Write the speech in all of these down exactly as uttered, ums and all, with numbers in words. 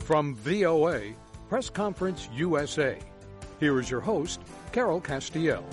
From V O A, Press Conference U S A, here is your host, Carol Castiel.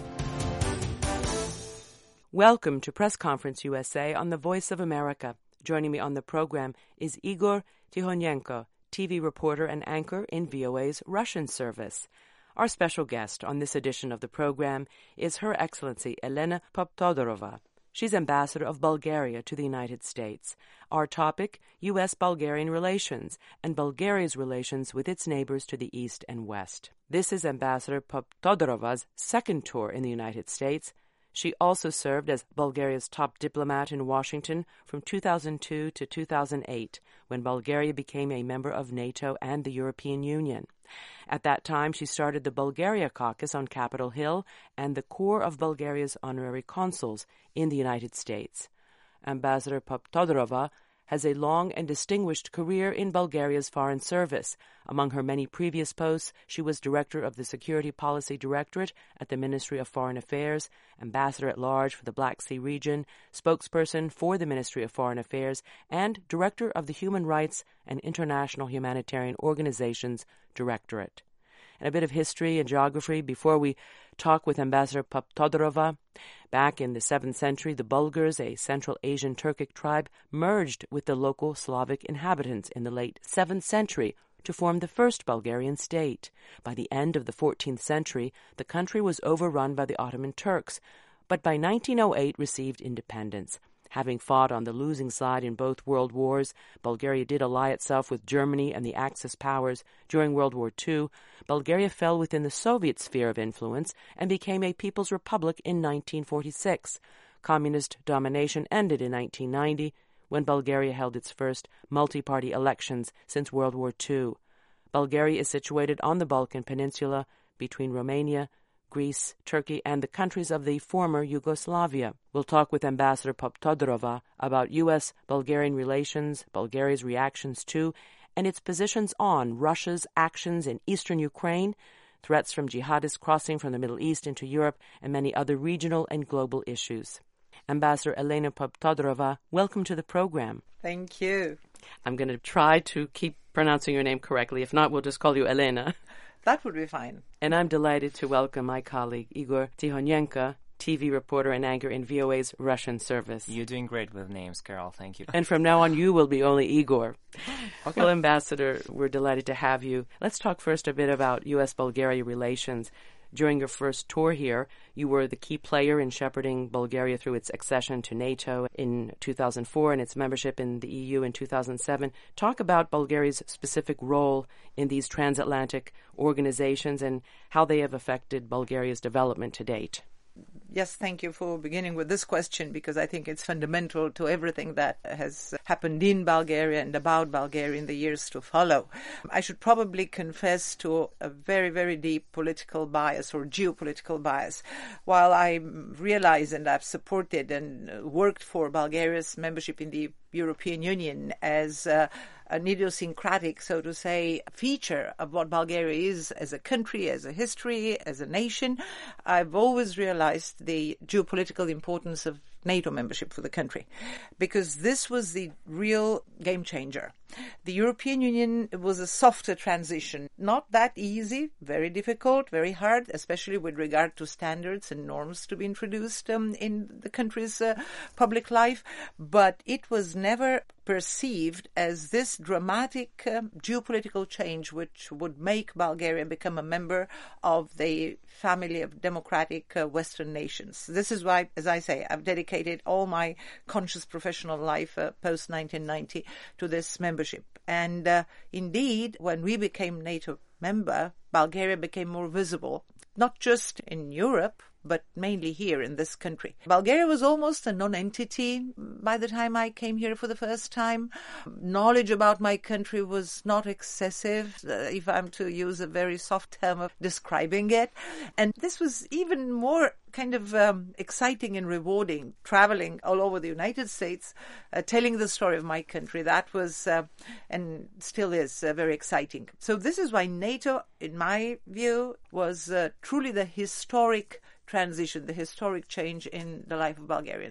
Welcome to Press Conference U S A on the Voice of America. Joining me on the program is Igor Tikhonenko, T V reporter and anchor in V O A's Russian service. Our special guest on this edition of the program is Her Excellency Elena Poptodorova. She's ambassador of Bulgaria to the United States. Our topic, U S Bulgarian relations and Bulgaria's relations with its neighbors to the east and west. This is Ambassador Poptodorova's second tour in the United States. She also served as Bulgaria's top diplomat in Washington from two thousand two to two thousand eight, when Bulgaria became a member of NATO and the European Union. At that time, she started the Bulgaria Caucus on Capitol Hill and the Corps of Bulgaria's honorary consuls in the United States. Ambassador Poptodorova has a long and distinguished career in Bulgaria's foreign service. Among her many previous posts, she was director of the Security Policy Directorate at the Ministry of Foreign Affairs, ambassador-at-large for the Black Sea region, spokesperson for the Ministry of Foreign Affairs, and director of the Human Rights and International Humanitarian Organizations Directorate. And a bit of history and geography before we talk with Ambassador Poptodorova. Back in the seventh century, the Bulgars, a Central Asian Turkic tribe, merged with the local Slavic inhabitants in the late seventh century to form the first Bulgarian state. By the end of the fourteenth century, the country was overrun by the Ottoman Turks, but by nineteen oh eight received independence. Having fought on the losing side in both world wars, Bulgaria did ally itself with Germany and the Axis powers. During World War Two, Bulgaria fell within the Soviet sphere of influence and became a People's Republic in nineteen forty-six. Communist domination ended in nineteen ninety, when Bulgaria held its first multi-party elections since World War Two. Bulgaria is situated on the Balkan Peninsula between Romania, Greece, Turkey, and the countries of the former Yugoslavia. We'll talk with Ambassador Poptodorova about U S Bulgarian relations, Bulgaria's reactions to, and its positions on Russia's actions in eastern Ukraine, threats from jihadists crossing from the Middle East into Europe, and many other regional and global issues. Ambassador Elena Poptodorova, welcome to the program. Thank you. I'm going to try to keep pronouncing your name correctly. If not, we'll just call you Elena. That would be fine. And I'm delighted to welcome my colleague, Igor Tikhonenko, T V reporter and anchor in V O A's Russian service. You're doing great with names, Carol. Thank you. And from now on, you will be only Igor. Okay. Well, Ambassador, we're delighted to have you. Let's talk first a bit about U S Bulgaria relations. During your first tour here, you were the key player in shepherding Bulgaria through its accession to NATO in two thousand four and its membership in the E U in two thousand seven. Talk about Bulgaria's specific role in these transatlantic organizations and how they have affected Bulgaria's development to date. Yes, thank you for beginning with this question, because I think it's fundamental to everything that has happened in Bulgaria and about Bulgaria in the years to follow. I should probably confess to a very, very deep political bias or geopolitical bias. While I realize and I've supported and worked for Bulgaria's membership in the European Union as uh, an idiosyncratic, so to say, feature of what Bulgaria is as a country, as a history, as a nation, I've always realized the geopolitical importance of NATO membership for the country, because this was the real game changer. The European Union was a softer transition, not that easy, very difficult, very hard, especially with regard to standards and norms to be introduced um, in the country's uh, public life, but it was never perceived as this dramatic um, geopolitical change which would make Bulgaria become a member of the family of democratic uh, Western nations. This is why, as I say, I've dedicated all my conscious professional life uh, post nineteen ninety to this membership. And uh, indeed, when we became NATO member, Bulgaria became more visible, not just in Europe, but mainly here in this country. Bulgaria was almost a non-entity by the time I came here for the first time. Knowledge about my country was not excessive, uh, if I'm to use a very soft term of describing it. And this was even more kind of um, exciting and rewarding, traveling all over the United States, uh, telling the story of my country. That was, uh, and still is, uh, very exciting. So this is why NATO, in my view, was uh, truly the historic transition, the historic change in the life of Bulgarians.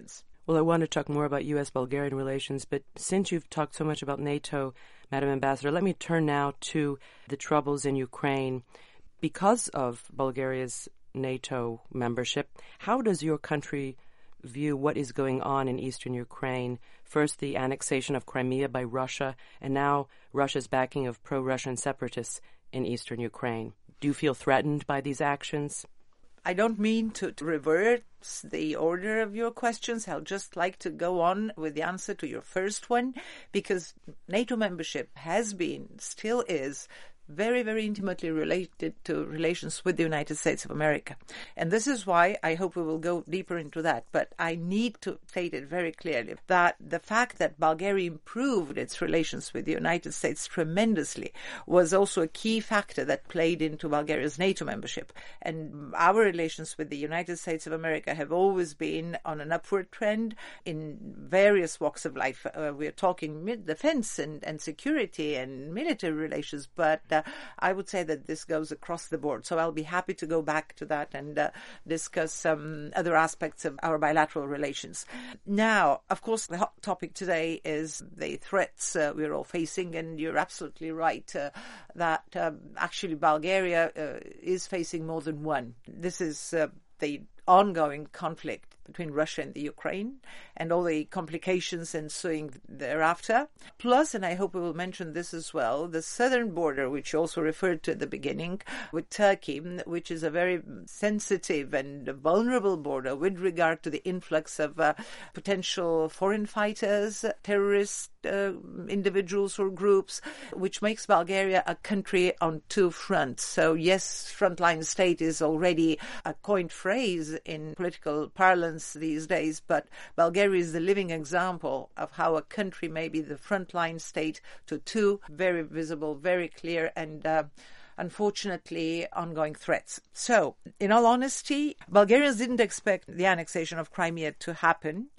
Well, I want to talk more about U S Bulgarian relations, but since you've talked so much about NATO, Madam Ambassador, let me turn now to the troubles in Ukraine. Because of Bulgaria's NATO membership, how does your country view what is going on in eastern Ukraine? First, the annexation of Crimea by Russia, and now Russia's backing of pro-Russian separatists in eastern Ukraine. Do you feel threatened by these actions? I don't mean to, to reverse the order of your questions. I'll just like to go on with the answer to your first one, because NATO membership has been, still is, very, very intimately related to relations with the United States of America. And this is why I hope we will go deeper into that. But I need to state it very clearly that the fact that Bulgaria improved its relations with the United States tremendously was also a key factor that played into Bulgaria's NATO membership. And our relations with the United States of America have always been on an upward trend in various walks of life. Uh, we're talking defense and, and security and military relations, but uh, I would say that this goes across the board. So I'll be happy to go back to that and uh, discuss some other aspects of our bilateral relations. Now, of course, the hot topic today is the threats uh, we're all facing, and you're absolutely right uh, that um, actually Bulgaria uh, is facing more than one. This is uh, the ongoing conflict between Russia and the Ukraine and all the complications ensuing thereafter. Plus, and I hope we will mention this as well, the southern border, which you also referred to at the beginning, with Turkey, which is a very sensitive and vulnerable border with regard to the influx of uh, potential foreign fighters, terrorist uh, individuals or groups, which makes Bulgaria a country on two fronts. So yes, frontline state is already a coined phrase in political parlance these days, but Bulgaria is the living example of how a country may be the frontline state to two very visible, very clear, and uh, unfortunately ongoing threats. So, in all honesty, Bulgarians didn't expect the annexation of Crimea to happen,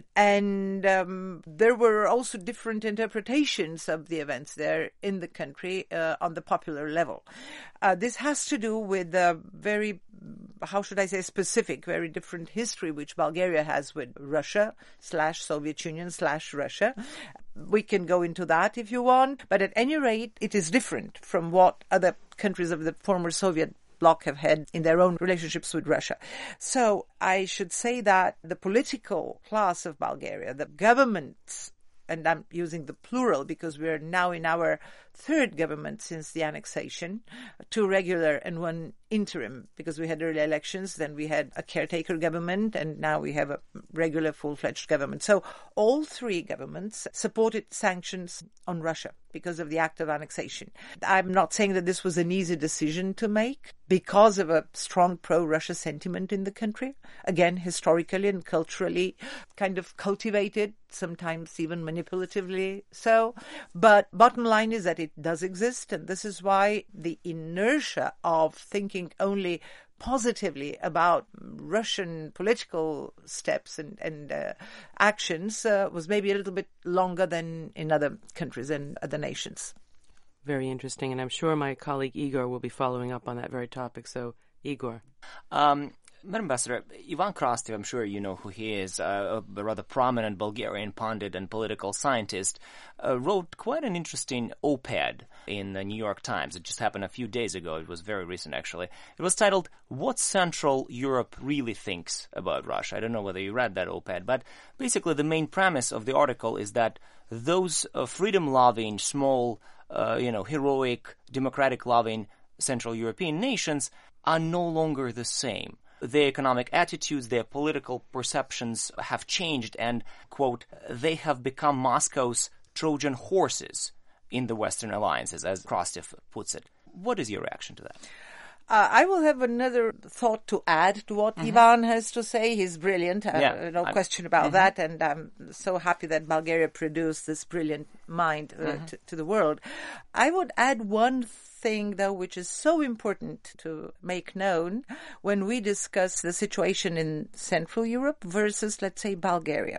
and um, there were also different interpretations of the events there in the country uh, on the popular level. Uh, this has to do with a very, how should I say, specific, very different history which Bulgaria has with Russia slash Soviet Union slash Russia. We can go into that if you want, but at any rate, it is different from what other countries of the former Soviet bloc have had in their own relationships with Russia. So I should say that the political class of Bulgaria, the governments, and I'm using the plural because we're now in our third government since the annexation, two regular and one interim, because we had early elections, then we had a caretaker government, and now we have a regular full-fledged government. So all three governments supported sanctions on Russia because of the act of annexation. I'm not saying that this was an easy decision to make because of a strong pro-Russia sentiment in the country, again, historically and culturally kind of cultivated, sometimes even manipulatively so. But bottom line is that it does exist, and this is why the inertia of thinking only positively about Russian political steps and, and uh, actions uh, was maybe a little bit longer than in other countries and other nations. Very interesting, and I'm sure my colleague Igor will be following up on that very topic. So, Igor. Um, Madam Ambassador, Ivan Krastev, I'm sure you know who he is, uh, a rather prominent Bulgarian pundit and political scientist, uh, wrote quite an interesting op-ed in the New York Times. It just happened a few days ago. It was very recent, actually. It was titled, "What Central Europe Really Thinks About Russia." I don't know whether you read that op-ed, but basically the main premise of the article is that those uh, freedom-loving, small, uh, you know, heroic, democratic-loving Central European nations are no longer the same. Their economic attitudes, their political perceptions have changed, and, quote, they have become Moscow's Trojan horses in the Western alliances, as Krastev puts it. What is your reaction to that? Uh, I will have another thought to add to what mm-hmm. Ivan has to say. He's brilliant, uh, yeah, no I'm, question about mm-hmm. that, and I'm so happy that Bulgaria produced this brilliant mind uh, mm-hmm. t- to the world. I would add one thing, though, which is so important to make known when we discuss the situation in Central Europe versus, let's say, Bulgaria.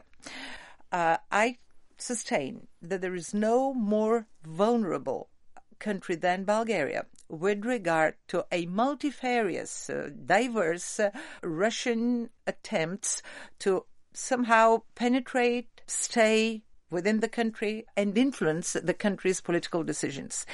Uh, I sustain that there is no more vulnerable country than Bulgaria with regard to a multifarious, uh, diverse uh, Russian attempts to somehow penetrate, stay within the country, and influence the country's political decisions.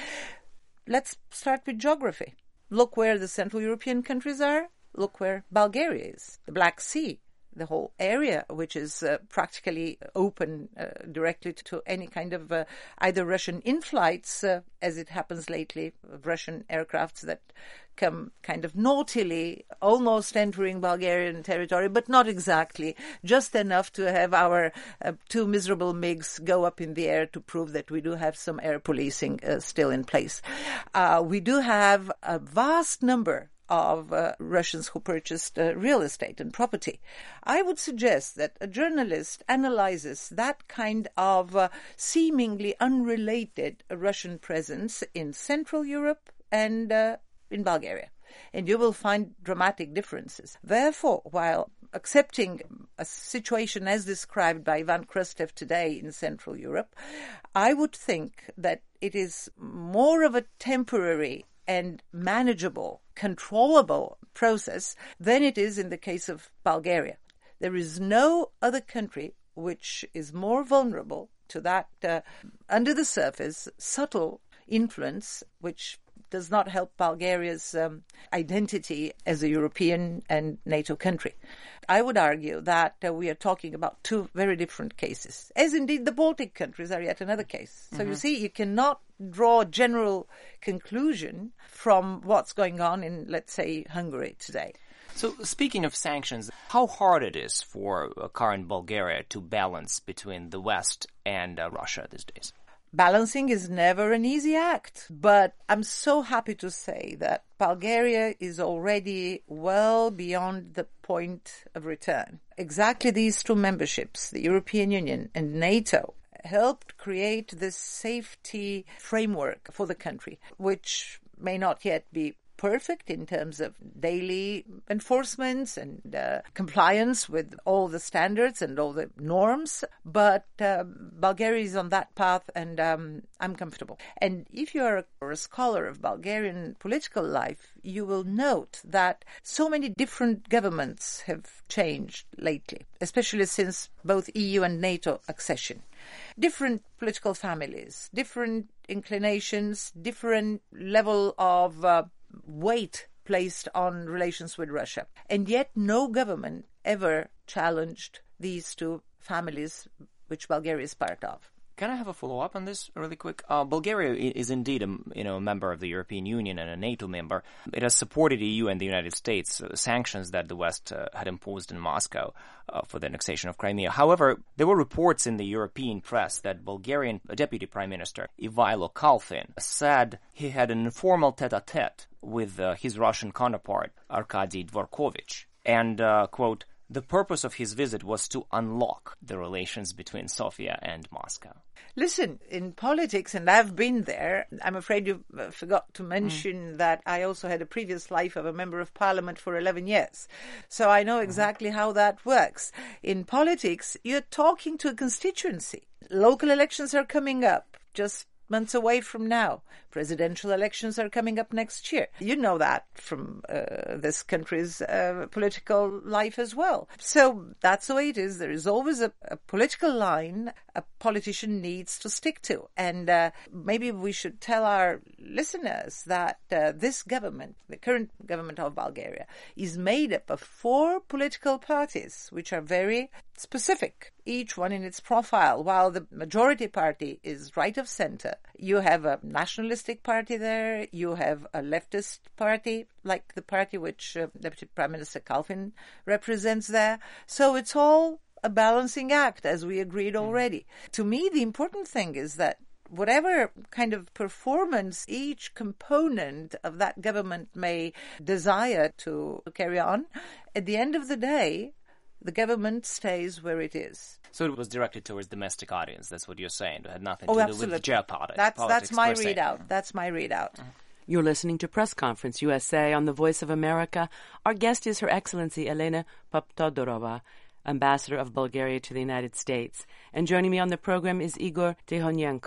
Let's start with geography. Look where the Central European countries are. Look where Bulgaria is. The Black Sea, the whole area, which is uh, practically open uh, directly to any kind of uh, either Russian in-flights, uh, as it happens lately, Russian aircrafts that come kind of naughtily, almost entering Bulgarian territory, but not exactly, just enough to have our uh, two miserable MiGs go up in the air to prove that we do have some air policing uh, still in place. Uh, we do have a vast number of uh, Russians who purchased uh, real estate and property. I would suggest that a journalist analyzes that kind of uh, seemingly unrelated Russian presence in Central Europe and uh, in Bulgaria, and you will find dramatic differences. Therefore, while accepting a situation as described by Ivan Krastev today in Central Europe, I would think that it is more of a temporary and manageable, controllable process than it is in the case of Bulgaria. There is no other country which is more vulnerable to that uh, under the surface, subtle influence which does not help Bulgaria's um, identity as a European and NATO country. I would argue that uh, we are talking about two very different cases, as indeed the Baltic countries are yet another case. So mm-hmm. you see, you cannot draw a general conclusion from what's going on in, let's say, Hungary today. So speaking of sanctions, how hard it is for uh, current Bulgaria to balance between the West and uh, Russia these days? Balancing is never an easy act, but I'm so happy to say that Bulgaria is already well beyond the point of return. Exactly these two memberships, the European Union and NATO, helped create this safety framework for the country, which may not yet be perfect in terms of daily enforcements and uh, compliance with all the standards and all the norms. But uh, Bulgaria is on that path, and um, I'm comfortable. And if you are a, a scholar of Bulgarian political life, you will note that so many different governments have changed lately, especially since both E U and NATO accession. Different political families, different inclinations, different level of uh, weight placed on relations with Russia. And yet no government ever challenged these two families which Bulgaria is part of. Can I have a follow-up on this really quick? Uh, Bulgaria is indeed a, you know, a member of the European Union and a NATO member. It has supported E U and the United States uh, sanctions that the West uh, had imposed in Moscow uh, for the annexation of Crimea. However, there were reports in the European press that Bulgarian Deputy Prime Minister Ivailo Kalfin said he had an informal tete-a-tete with uh, his Russian counterpart Arkady Dvorkovich. And, uh, quote, the purpose of his visit was to unlock the relations between Sofia and Moscow. Listen, in politics, and I've been there, I'm afraid you forgot to mention mm. that I also had a previous life of a member of parliament for eleven years. So I know exactly mm. how that works. In politics, you're talking to a constituency. Local elections are coming up just months away from now. Presidential elections are coming up next year. You know that from uh, this country's uh, political life as well. So that's the way it is. There is always a, a political line a politician needs to stick to. And uh, maybe we should tell our listeners that uh, this government, the current government of Bulgaria, is made up of four political parties, which are very specific, each one in its profile. While the majority party is right of center, you have a nationalistic party there, you have a leftist party, like the party which uh, Deputy Prime Minister Kalfin represents there. So it's all a balancing act, as we agreed already. Mm. To me, the important thing is that whatever kind of performance each component of that government may desire to carry on, at the end of the day, the government stays where it is. So it was directed towards domestic audience. That's what you're saying. It had nothing oh, to absolutely. do with geopolitics. That's, that's my readout. Mm-hmm. That's my readout. Mm-hmm. You're listening to Press Conference U S A on the Voice of America. Our guest is Her Excellency Elena Poptodorova, Ambassador of Bulgaria to the United States. And joining me on the program is Igor Tikhonenko,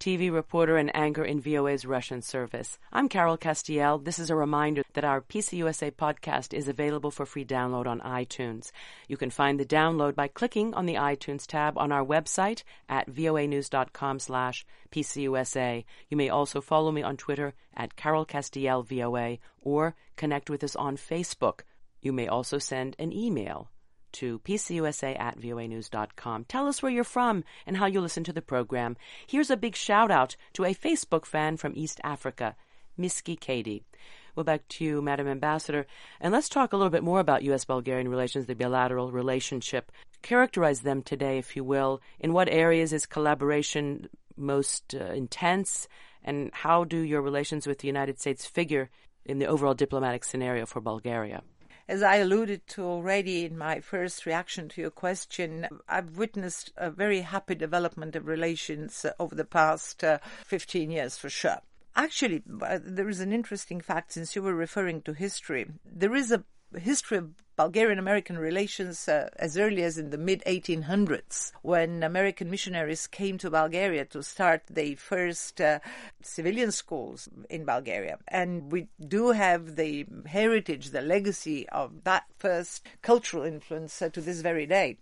T V reporter and anchor in V O A's Russian service. I'm Carol Castiel. This is a reminder that our P C U S A podcast is available for free download on iTunes. You can find the download by clicking on the iTunes tab on our website at voanews.com slash PCUSA. You may also follow me on Twitter at Carol Castiel V O A or connect with us on Facebook. You may also send an email to pcusa at voanews dot com. Tell us where you're from and how you listen to the program. Here's a big shout-out to a Facebook fan from East Africa, Miski Katie. Well, back to you, Madam Ambassador. And let's talk a little bit more about U S Bulgarian relations, the bilateral relationship. Characterize them today, if you will. In what areas is collaboration most uh, intense? And how do your relations with the United States figure in the overall diplomatic scenario for Bulgaria? As I alluded to already in my first reaction to your question, I've witnessed a very happy development of relations uh, over the past uh, fifteen years for sure. Actually, uh, there is an interesting fact, since you were referring to history. There is a history of Bulgarian-American relations uh, as early as in the mid eighteen hundreds, when American missionaries came to Bulgaria to start the first uh, civilian schools in Bulgaria. And we do have the heritage, the legacy of that first cultural influence uh, to this very day.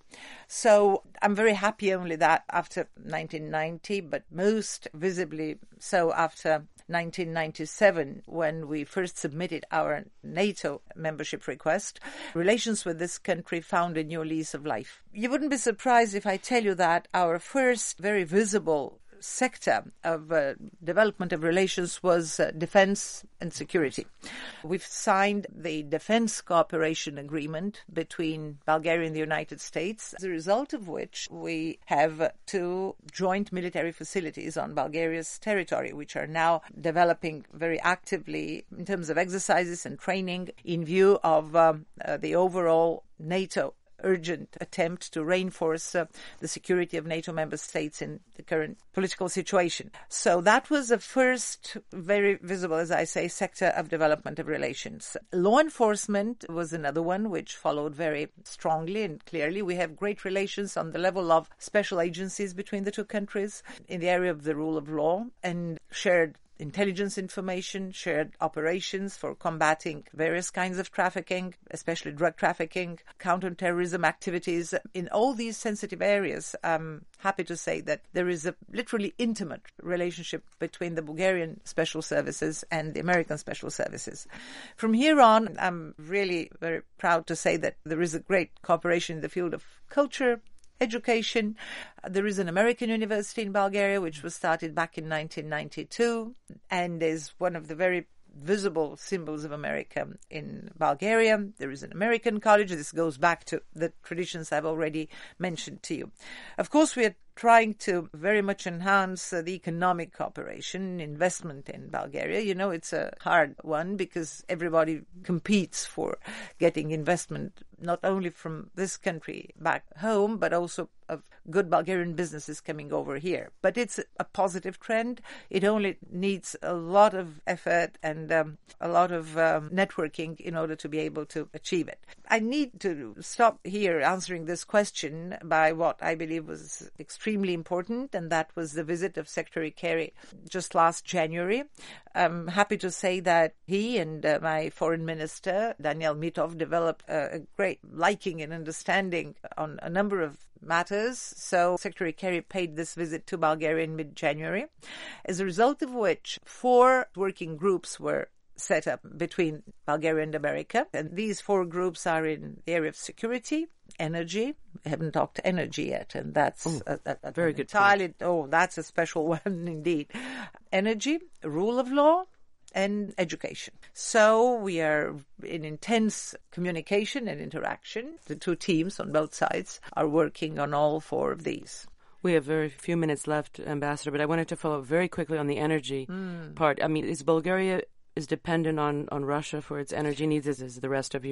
So I'm very happy only that after nineteen ninety, but most visibly so after nineteen ninety-seven, when we first submitted our NATO membership request, relations with this country found a new lease of life. You wouldn't be surprised if I tell you that our first very visible sector of uh, development of relations was uh, defense and security. We've signed the defense cooperation agreement between Bulgaria and the United States, as a result of which we have uh, two joint military facilities on Bulgaria's territory, which are now developing very actively in terms of exercises and training in view of um, uh, the overall NATO urgent attempt to reinforce uh, the security of NATO member states in the current political situation. So that was the first very visible, as I say, sector of development of relations. Law enforcement was another one which followed very strongly and clearly. We have great relations on the level of special agencies between the two countries in the area of the rule of law and shared intelligence information, shared operations for combating various kinds of trafficking, especially drug trafficking, counterterrorism activities. In all these sensitive areas, I'm happy to say that there is a literally intimate relationship between the Bulgarian special services and the American special services. From here on, I'm really very proud to say that there is a great cooperation in the field of culture, education. There is an American university in Bulgaria, which was started back in nineteen ninety-two and is one of the very visible symbols of America in Bulgaria. There is an American college. This goes back to the traditions I've already mentioned to you. Of course, we are trying to very much enhance uh, the economic cooperation, investment in Bulgaria. You know, it's a hard one because everybody competes for getting investment, not only from this country back home, but also of good Bulgarian businesses coming over here. But it's a positive trend. It only needs a lot of effort and um, a lot of um, networking in order to be able to achieve it. I need to stop here answering this question by what I believe was extremely important, and that was the visit of Secretary Kerry just last January. I'm happy to say that he and uh, my foreign minister, Daniel Mitov, developed a, a great liking and understanding on a number of matters. So Secretary Kerry paid this visit to Bulgaria in mid-January, as a result of which four working groups were set up between Bulgaria and America. And these four groups are in the area of security, energy. We haven't talked energy yet, and that's Ooh, a, a, a very good entirely, oh, that's a special one indeed. Energy, rule of law, and education. So we are in intense communication and interaction. The two teams on both sides are working on all four of these. We have very few minutes left, Ambassador, but I wanted to follow up very quickly on the energy mm. part. I mean, is Bulgaria is dependent on, on Russia for its energy needs as is the rest of Europe?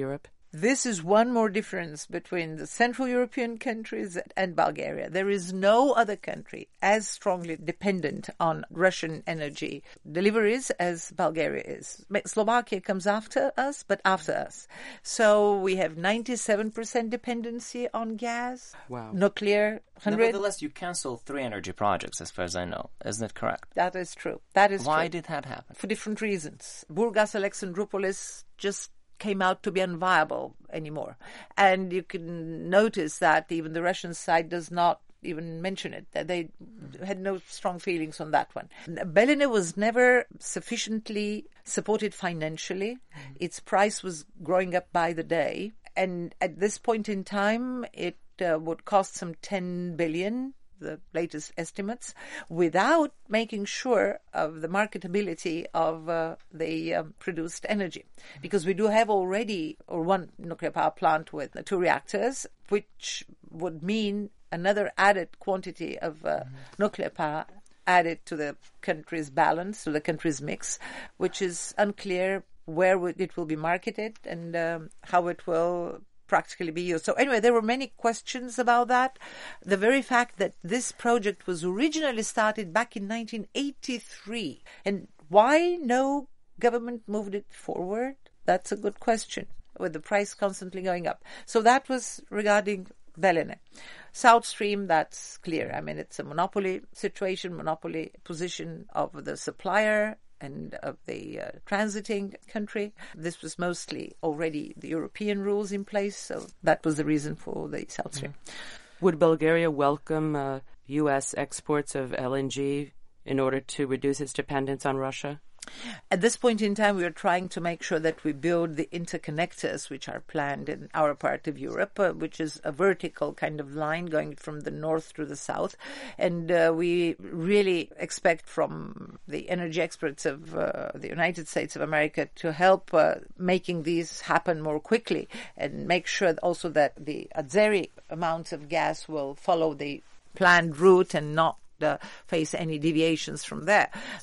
This is one more difference between the Central European countries and Bulgaria. There is no other country as strongly dependent on Russian energy deliveries as Bulgaria is. Slovakia comes after us, but after us. So we have ninety-seven percent dependency on gas, wow. nuclear, one hundred. Nevertheless, you canceled three energy projects, as far as I know. Isn't that correct? That is true. That is Why true. did that happen? For different reasons. Burgas Alexandroupolis just came out to be unviable anymore. And you can notice that even the Russian side does not even mention it. They had no strong feelings on that one. Belene was never sufficiently supported financially. Mm-hmm. Its price was growing up by the day. And at this point in time, it uh, would cost some ten billion, the latest estimates, without making sure of the marketability of uh, the um, produced energy. Because we do have already or one nuclear power plant with uh, two reactors, which would mean another added quantity of uh, mm-hmm. nuclear power added to the country's balance, to the country's mix, which is unclear where it will be marketed and um, how it will practically be used. So anyway, there were many questions about that. The very fact that this project was originally started back in nineteen eighty-three, and why no government moved it forward? That's a good question, with the price constantly going up. So that was regarding Belene. South Stream, that's clear. I mean, it's a monopoly situation, monopoly position of the supplier and of the uh, transiting country. This was mostly already the European rules in place, so that was the reason for the South Stream. Yeah. Would Bulgaria welcome uh, U S exports of L N G in order to reduce its dependence on Russia? At this point in time, we are trying to make sure that we build the interconnectors which are planned in our part of Europe, uh, which is a vertical kind of line going from the north to the south. And uh, we really expect from the energy experts of uh, the United States of America to help uh, making these happen more quickly and make sure also that the Azeri amounts of gas will follow the planned route and not Uh, face any deviations from there.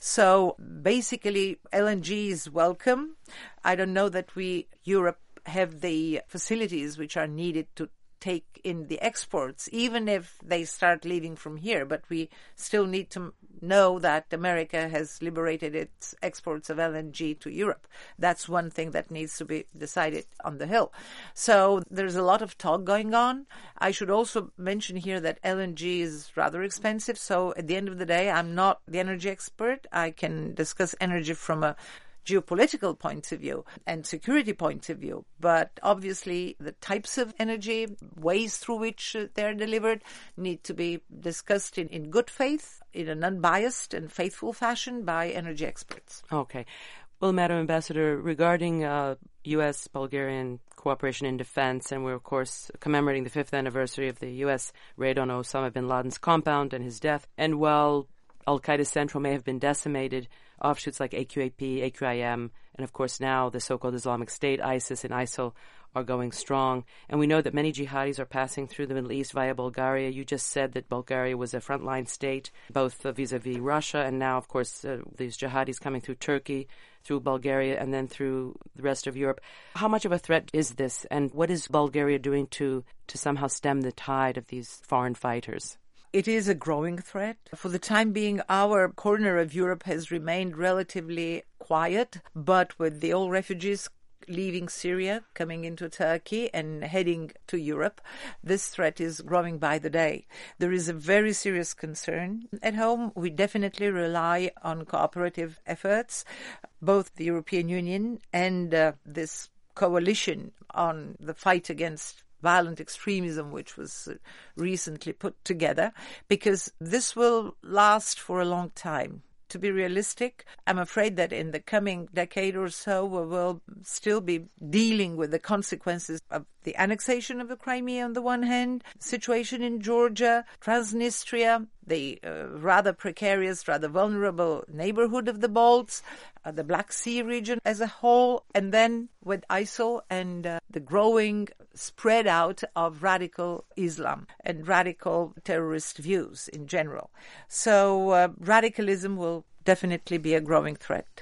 So basically, L N G is welcome. I don't know that we, Europe, have the facilities which are needed to take in the exports, even if they start leaving from here. But we still need to know that America has liberated its exports of L N G to Europe. That's one thing that needs to be decided on the Hill. So there's a lot of talk going on. I should also mention here that L N G is rather expensive. So at the end of the day, I'm not the energy expert. I can discuss energy from a geopolitical point of view and security point of view. But obviously the types of energy, ways through which they're delivered need to be discussed in, in good faith, in an unbiased and faithful fashion by energy experts. Okay. Well, Madam Ambassador, regarding uh, U S-Bulgarian cooperation in defense, and we're, of course, commemorating the fifth anniversary of the U S raid on Osama bin Laden's compound and his death, and while Al-Qaeda Central may have been decimated, offshoots like A Q A P, A Q I M, and of course now the so-called Islamic State, ISIS and ISIL are going strong. And we know that many jihadis are passing through the Middle East via Bulgaria. You just said that Bulgaria was a frontline state, both uh, vis-a-vis Russia, and now, of course, uh, these jihadis coming through Turkey, through Bulgaria, and then through the rest of Europe. How much of a threat is this, and what is Bulgaria doing to, to somehow stem the tide of these foreign fighters? It is a growing threat. For the time being, our corner of Europe has remained relatively quiet, but with the old refugees leaving Syria, coming into Turkey and heading to Europe, this threat is growing by the day. There is a very serious concern. At home, we definitely rely on cooperative efforts, both the European Union and uh, this coalition on the fight against violent extremism, which was recently put together, because this will last for a long time. To be realistic, I'm afraid that in the coming decade or so, we will still be dealing with the consequences of the annexation of the Crimea on the one hand, situation in Georgia, Transnistria, the uh, rather precarious, rather vulnerable neighborhood of the Balts, uh, the Black Sea region as a whole, and then with ISIL and uh, the growing spread out of radical Islam and radical terrorist views in general. So uh, radicalism will definitely be a growing threat.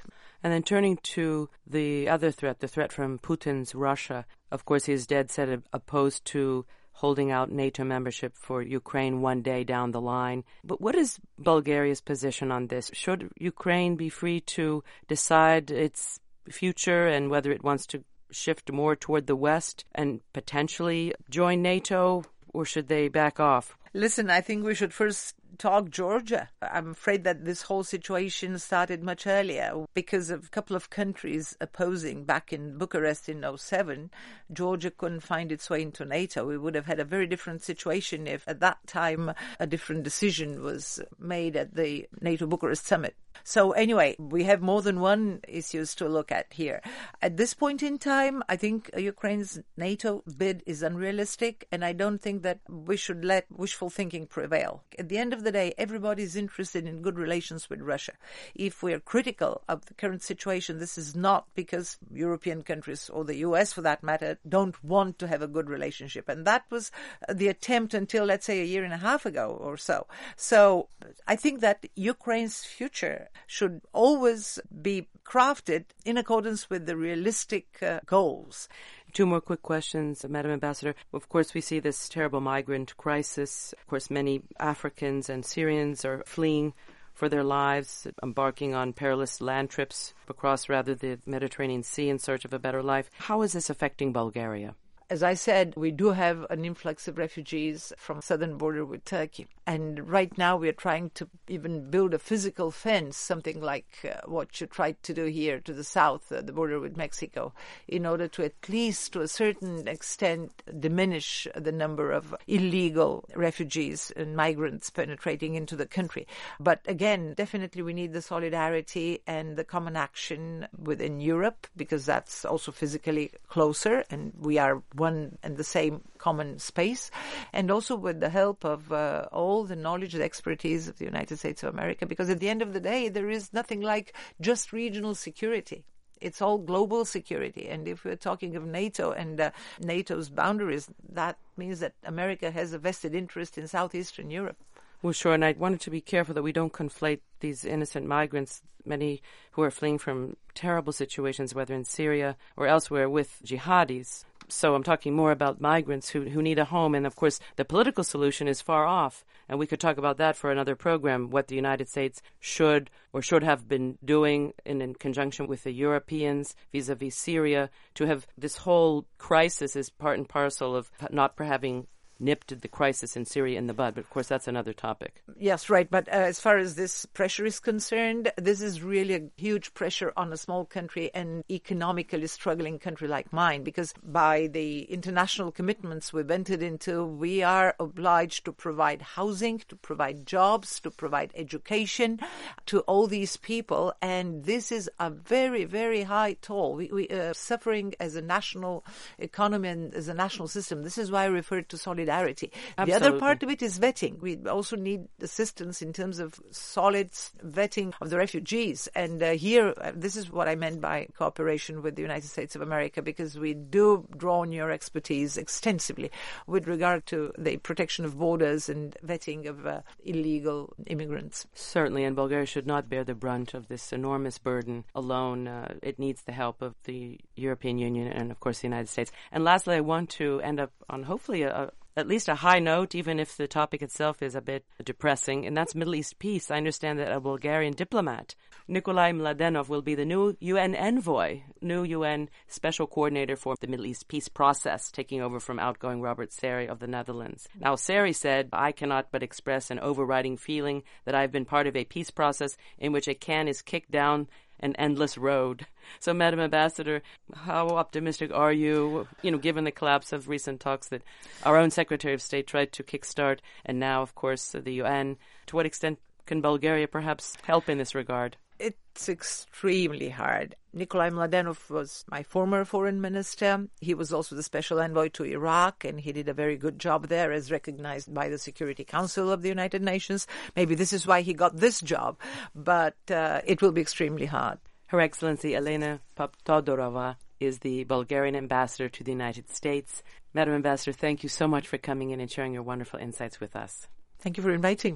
And then turning to the other threat, the threat from Putin's Russia, of course, he is dead set opposed to holding out NATO membership for Ukraine one day down the line. But what is Bulgaria's position on this? Should Ukraine be free to decide its future and whether it wants to shift more toward the West and potentially join NATO, or should they back off? Listen, I think we should first talk Georgia. I'm afraid that this whole situation started much earlier because of a couple of countries opposing back in Bucharest in oh seven. Georgia couldn't find its way into NATO. We would have had a very different situation if at that time a different decision was made at the NATO Bucharest summit. So anyway, we have more than one issues to look at here. At this point in time, I think Ukraine's NATO bid is unrealistic, and I don't think that we should let wishful thinking prevail. At the end of the day, everybody is interested in good relations with Russia. If we are critical of the current situation, this is not because European countries, or the U S for that matter, don't want to have a good relationship. And that was the attempt until, let's say, a year and a half ago or so. So I think that Ukraine's future should always be crafted in accordance with the realistic uh, goals. Two more quick questions, Madam Ambassador. Of course, we see this terrible migrant crisis. Of course, many Africans and Syrians are fleeing for their lives, embarking on perilous land trips across, rather, the Mediterranean Sea in search of a better life. How is this affecting Bulgaria? As I said, we do have an influx of refugees from the southern border with Turkey. And right now we are trying to even build a physical fence, something like uh, what you tried to do here to the south, uh, the border with Mexico, in order to at least to a certain extent diminish the number of illegal refugees and migrants penetrating into the country. But again, definitely we need the solidarity and the common action within Europe, because that's also physically closer and we are one and the same common space, and also with the help of uh, all the knowledge, the expertise of the United States of America, because at the end of the day, there is nothing like just regional security. It's all global security. And if we're talking of NATO and uh, NATO's boundaries, that means that America has a vested interest in southeastern Europe. Well, sure, and I wanted to be careful that we don't conflate these innocent migrants, many who are fleeing from terrible situations, whether in Syria or elsewhere, with jihadis. So I'm talking more about migrants who, who need a home. And, of course, the political solution is far off. And we could talk about that for another program, what the United States should or should have been doing in, in conjunction with the Europeans vis-a-vis Syria to have this whole crisis is part and parcel of not having nipped the crisis in Syria in the bud. But, of course, that's another topic. Yes, right. But uh, as far as this pressure is concerned, this is really a huge pressure on a small country and economically struggling country like mine, because by the international commitments we've entered into, we are obliged to provide housing, to provide jobs, to provide education to all these people. And this is a very, very high toll. We, we are suffering as a national economy and as a national system. This is why I referred to solidarity. Absolutely. The other part of it is vetting. We also need assistance in terms of solid vetting of the refugees. And uh, here, uh, this is what I meant by cooperation with the United States of America, because we do draw on your expertise extensively with regard to the protection of borders and vetting of uh, illegal immigrants. Certainly, and Bulgaria should not bear the brunt of this enormous burden alone. Uh, it needs the help of the European Union and, of course, the United States. And lastly, I want to end up on hopefully a, a at least a high note, even if the topic itself is a bit depressing, and that's Middle East peace. I understand that a Bulgarian diplomat, Nikolai Mladenov, will be the new U N envoy, new U N special coordinator for the Middle East peace process, taking over from outgoing Robert Seri of the Netherlands. Now, Seri said, "I cannot but express an overriding feeling that I've been part of a peace process in which a can is kicked down an endless road." So, Madam Ambassador, how optimistic are you, you know, given the collapse of recent talks that our own Secretary of State tried to kickstart, and now, of course, the U N? To what extent can Bulgaria perhaps help in this regard? It's extremely hard. Nikolai Mladenov was my former foreign minister. He was also the special envoy to Iraq, and he did a very good job there as recognized by the Security Council of the United Nations. Maybe this is why he got this job, but uh, it will be extremely hard. Her Excellency Elena Paptodorova is the Bulgarian ambassador to the United States. Madam Ambassador, thank you so much for coming in and sharing your wonderful insights with us. Thank you for inviting me.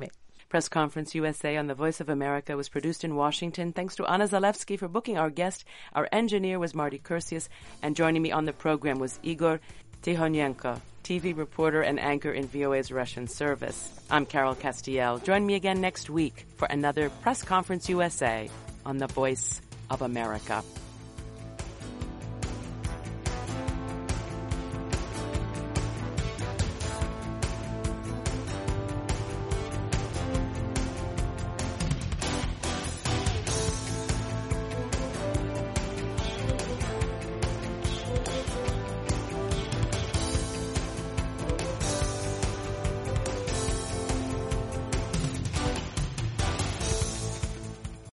Press Conference U S A on the Voice of America was produced in Washington. Thanks to Anna Zalewski for booking our guest. Our engineer was Marty Cursius, and joining me on the program was Igor Tikhonenko, T V reporter and anchor in V O A's Russian service. I'm Carol Castiel. Join me again next week for another Press Conference U S A on the Voice of America.